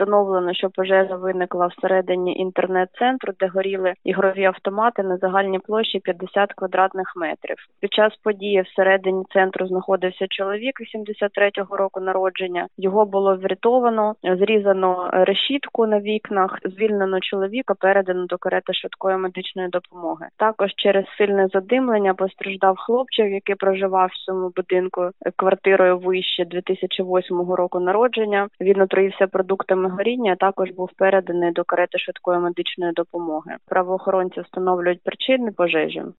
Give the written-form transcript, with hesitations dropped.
Встановлено, що пожежа виникла всередині інтернет-центру, де горіли ігрові автомати на загальній площі 50 квадратних метрів. Під час події всередині центру знаходився чоловік 83-го року народження. Його було врятовано, зрізано решітку на вікнах, звільнено чоловіка, передано до карети швидкої медичної допомоги. Також через сильне задимлення постраждав хлопчик, який проживав в цьому будинку квартирою вище 2008 року народження. Він отруївся продуктами горіння, а також був переданий до карети швидкої медичної допомоги. Правоохоронці встановлюють причини пожежі.